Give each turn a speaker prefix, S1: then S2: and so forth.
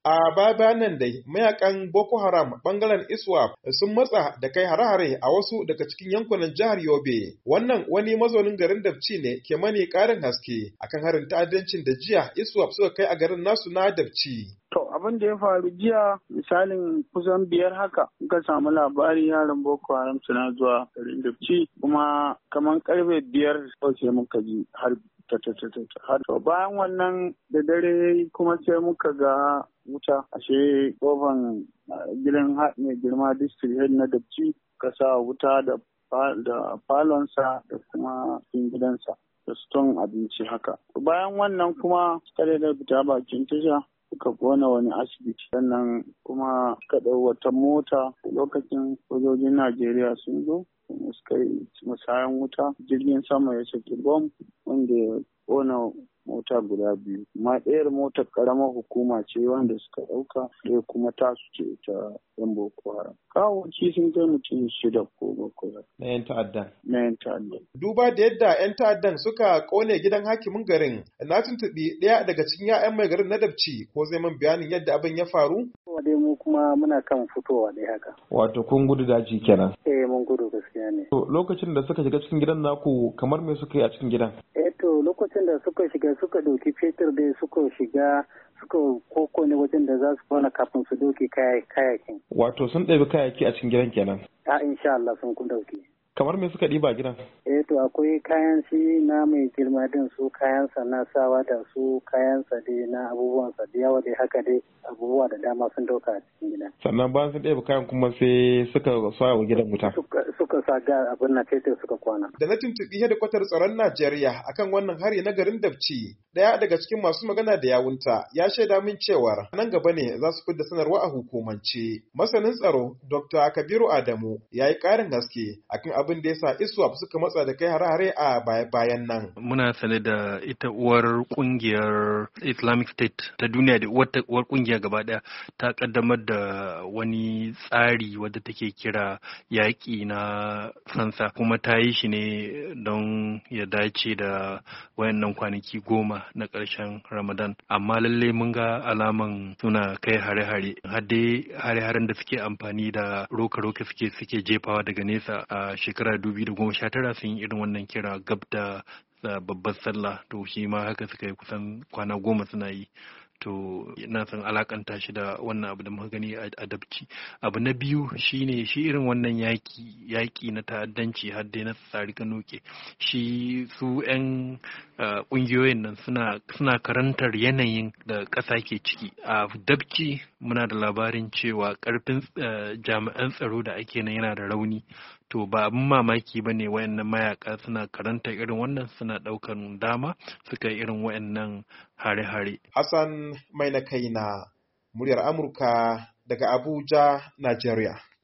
S1: A baya nan dai mayakan Boko Haram bangaren ISWAP sun matsa da kai hare-hare a wasu daga cikin yankunan jihar Yobe. Wannan wani mazaunin garin Dabci ne ke mani karin haske akan harin ta'addancin da jiya ISWAP suka kai a garin nasu na Dabci.
S2: To abin da ya faru jiya misalin kusan 5 haka muka samu labari yaran Boko Haram suna zuwa garin Dabci kuma kamar karfe 5 sai muka ji harbi. To bayan wannan da dare kuma sai muka ga wuta ashe kofan gidan mai girma district head na Dabci ka sa wuta da falonsa da kuma cikin gidansa da suton abinci haka. Bayan wannan kuma kare da fita bakin tasha suka kona wani asibiti sannan kuma suka ɗau wata mota lokacin sojojin Najeriya sun zo suka yi musayan wuta jirgin sama ya saki bom wanda ya kona mota guda 2 amma ɗayar motar ƙaramar hukuma ce wanda suka ɗauka ɗaya kuma tasu ce ta yan Boko Haram. Kawoci sun kai mutum 6 ko 7
S1: na yan ta'addan.
S2: Duba
S1: da yadda yan ta'addan suka kone gidan hakimin garin, na tuntuɓi ɗaya daga cikin 'ya'yan mai garin na Dabci ko zai min bayanin yadda abin ya faru.
S3: Dai mu kuma muna kan fitowa dai haka.
S1: Wato kun gudu daji kenan.
S3: Mun gudu gaskiya ne.
S1: To lokacin da suka shiga cikin gidan naku kamar me suka yi a cikin gidan?
S3: To lokacin da suka shiga suka dauki fetur dai suka shiga suka koko ne wajen da za su kona kafin su dauki kayakin.
S1: Wato sun ɗabi kayaki a cikin gidan kenan?
S3: Insha Allah sun kun dauki.
S1: Kamar me suka ɗiba gidan?
S3: To akwai kayan shi na mai girma din su kayansa na sawa da su kayansa dai na abubuwansa da yawa dai haka dai abubuwa da dama sun dauka a cikin gidan.
S1: Sannan bayan sun ɗaya kayan kuma sai suka sa wa gidan wuta.
S3: Suka sa ga abin na fetur suka kwana.
S1: Da na tuntuɓi hedikwatar tsaron Najeriya akan wannan hari na garin Dabci, ɗaya daga cikin masu magana da yawunta ya shaida min cewar nan gaba ne za su fidda sanarwa a hukumance. Masanin tsaro Dr. Kabiru Adamu ya yi ƙarin haske akan abin da ya sa ISWAP suka matsa da kai hare-hare a bayan nan.
S4: Muna sane da ita uwar kungiyar Islamic State ta duniya da uwar kungiya gaba daya ta kaddamar da wani tsari wadda take kira yaƙi na fansa kuma ta yi shi ne don ya dace da wayannan kwanaki 10 na ƙarshen Ramadan. Amma lallai mun ga alaman suna kai hare-hare. Hadde hare-haren da suke amfani da roka-roka suke jefawa daga nesa a shekarar 2019 sun yi irin wannan kira gab da babbar sallah, to shi ma haka suka yi kusan kwana 10 suna yi. To na san alakanta shi da wannan abu da muka gani a Dabci. Abu na biyu shine shi irin wannan yaki na ta'addanci har dai na tsari kanoke shi su 'yan kungiyoyin nan suna karantar yanayin da ƙasa ke ciki. A Dabci muna da labarin cewa ƙarfin jami'an tsaro da ake nan yana da rauni. To ba abin mamaki ba ne wayannan mayaka suna karanta irin wannan suna ɗaukar dama suka yi irin wayannan hare-hare.
S1: Hassan mai na kaina, muryar Amurka daga Abuja, Najeriya.